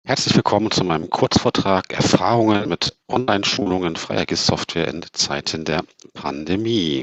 Herzlich willkommen zu meinem Kurzvortrag Erfahrungen mit Online-Schulungen freier GIS-Software in Zeiten der Pandemie.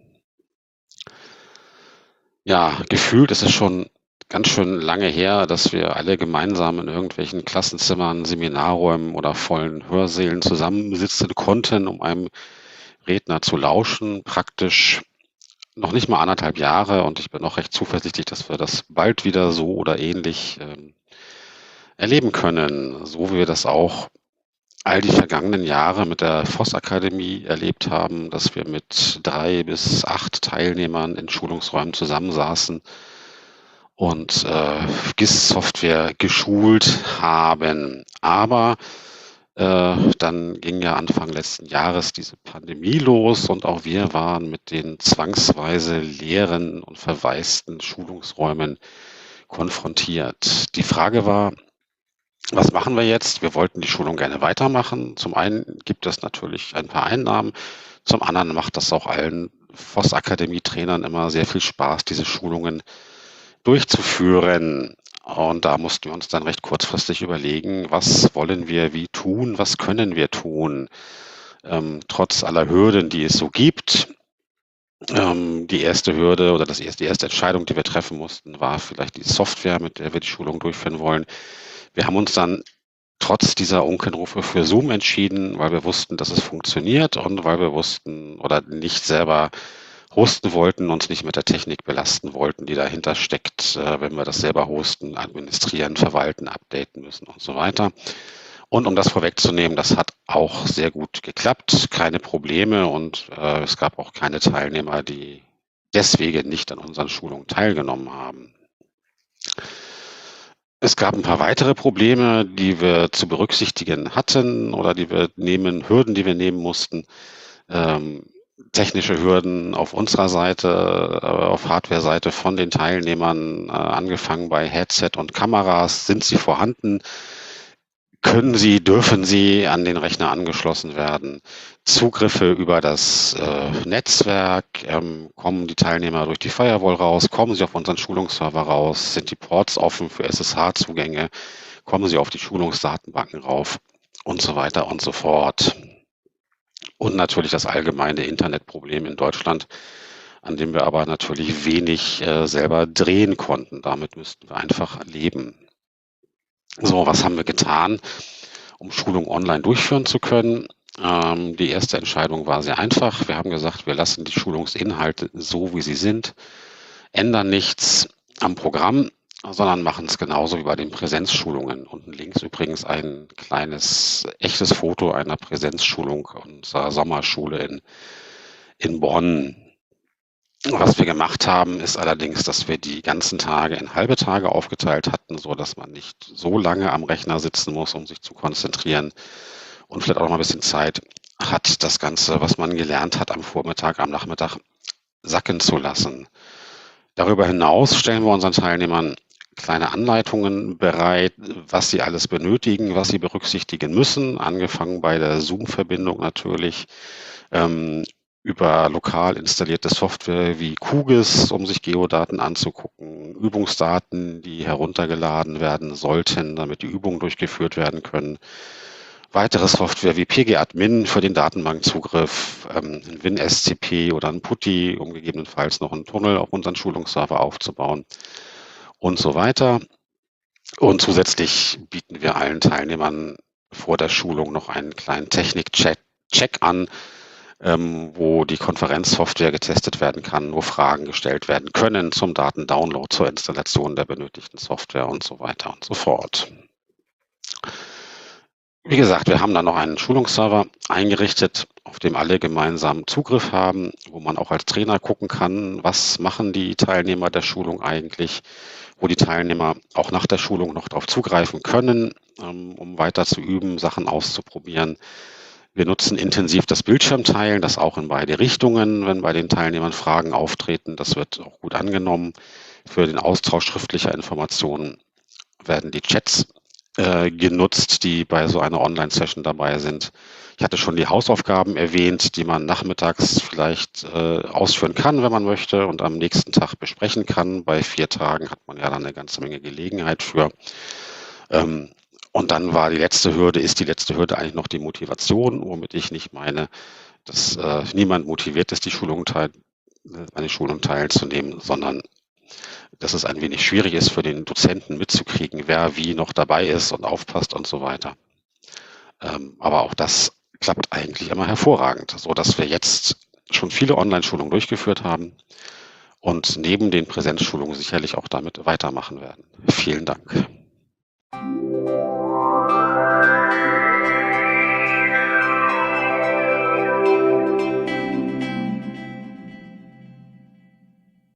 Ja, gefühlt ist es schon ganz schön lange her, dass wir alle gemeinsam in irgendwelchen Klassenzimmern, Seminarräumen oder vollen Hörsälen zusammensitzen konnten, um einem Redner zu lauschen. Praktisch noch nicht mal 1,5 Jahre, und ich bin auch recht zuversichtlich, dass wir das bald wieder so oder ähnlich erleben können, so wie wir das auch all die vergangenen Jahre mit der Voss-Akademie erlebt haben, dass wir mit 3 bis 8 Teilnehmern in Schulungsräumen zusammensaßen und GIS-Software geschult haben. Aber dann ging ja Anfang letzten Jahres diese Pandemie los, und auch wir waren mit den zwangsweise leeren und verwaisten Schulungsräumen konfrontiert. Die Frage war: Was machen wir jetzt? Wir wollten die Schulung gerne weitermachen. Zum einen gibt es natürlich ein paar Einnahmen, zum anderen macht das auch allen Voss-Akademie-Trainern immer sehr viel Spaß, diese Schulungen durchzuführen. Und da mussten wir uns dann recht kurzfristig überlegen, was wollen wir wie tun, was können wir tun, trotz aller Hürden, die es so gibt. Die erste Hürde oder die erste Entscheidung, die wir treffen mussten, war vielleicht die Software, mit der wir die Schulung durchführen wollen. Wir haben uns dann trotz dieser Unkenrufe für Zoom entschieden, weil wir wussten, dass es funktioniert, und weil wir wussten oder nicht selber hosten wollten, uns nicht mit der Technik belasten wollten, die dahinter steckt, wenn wir das selber hosten, administrieren, verwalten, updaten müssen und so weiter. Und um das vorwegzunehmen, das hat auch sehr gut geklappt, keine Probleme, und es gab auch keine Teilnehmer, die deswegen nicht an unseren Schulungen teilgenommen haben. Es gab ein paar weitere Probleme, die wir zu berücksichtigen hatten oder Hürden, die wir nehmen mussten. Technische Hürden auf unserer Seite, auf Hardware-Seite von den Teilnehmern, angefangen bei Headset und Kameras. Sind sie vorhanden? Dürfen sie an den Rechner angeschlossen werden? Zugriffe über das Netzwerk, kommen die Teilnehmer durch die Firewall raus? Kommen sie auf unseren Schulungsserver raus? Sind die Ports offen für SSH-Zugänge? Kommen sie auf die Schulungsdatenbanken rauf? Und so weiter und so fort. Und natürlich das allgemeine Internetproblem in Deutschland, an dem wir aber natürlich wenig selber drehen konnten. Damit müssten wir einfach leben. So, was haben wir getan, um Schulung online durchführen zu können? Die erste Entscheidung war sehr einfach. Wir haben gesagt, wir lassen die Schulungsinhalte so, wie sie sind, ändern nichts am Programm, sondern machen es genauso wie bei den Präsenzschulungen. Unten links übrigens ein kleines, echtes Foto einer Präsenzschulung unserer Sommerschule in Bonn. Was wir gemacht haben, ist allerdings, dass wir die ganzen Tage in halbe Tage aufgeteilt hatten, so dass man nicht so lange am Rechner sitzen muss, um sich zu konzentrieren, und vielleicht auch noch mal ein bisschen Zeit hat, das Ganze, was man gelernt hat, am Vormittag, am Nachmittag sacken zu lassen. Darüber hinaus stellen wir unseren Teilnehmern kleine Anleitungen bereit, was sie alles benötigen, was sie berücksichtigen müssen, angefangen bei der Zoom-Verbindung natürlich, über lokal installierte Software wie QGIS, um sich Geodaten anzugucken, Übungsdaten, die heruntergeladen werden sollten, damit die Übungen durchgeführt werden können, weitere Software wie PGAdmin für den Datenbankzugriff, ein WinSCP oder ein PuTTY, um gegebenenfalls noch einen Tunnel auf unseren Schulungsserver aufzubauen und so weiter. Und zusätzlich bieten wir allen Teilnehmern vor der Schulung noch einen kleinen Technik-Check an, wo die Konferenzsoftware getestet werden kann, wo Fragen gestellt werden können zum Datendownload, zur Installation der benötigten Software und so weiter und so fort. Wie gesagt, wir haben dann noch einen Schulungsserver eingerichtet, auf dem alle gemeinsam Zugriff haben, wo man auch als Trainer gucken kann, was machen die Teilnehmer der Schulung eigentlich, wo die Teilnehmer auch nach der Schulung noch darauf zugreifen können, um weiter zu üben, Sachen auszuprobieren. Wir nutzen intensiv das Bildschirmteilen, das auch in beide Richtungen, wenn bei den Teilnehmern Fragen auftreten. Das wird auch gut angenommen. Für den Austausch schriftlicher Informationen werden die Chats genutzt, die bei so einer Online-Session dabei sind. Ich hatte schon die Hausaufgaben erwähnt, die man nachmittags vielleicht ausführen kann, wenn man möchte, und am nächsten Tag besprechen kann. Bei 4 Tagen hat man ja dann eine ganze Menge Gelegenheit für. Und dann war ist die letzte Hürde eigentlich noch die Motivation, womit ich nicht meine, dass niemand motiviert ist, eine Schulung teilzunehmen, sondern dass es ein wenig schwierig ist für den Dozenten mitzukriegen, wer wie noch dabei ist und aufpasst und so weiter. Aber auch das klappt eigentlich immer hervorragend, so dass wir jetzt schon viele Online-Schulungen durchgeführt haben und neben den Präsenzschulungen sicherlich auch damit weitermachen werden. Vielen Dank.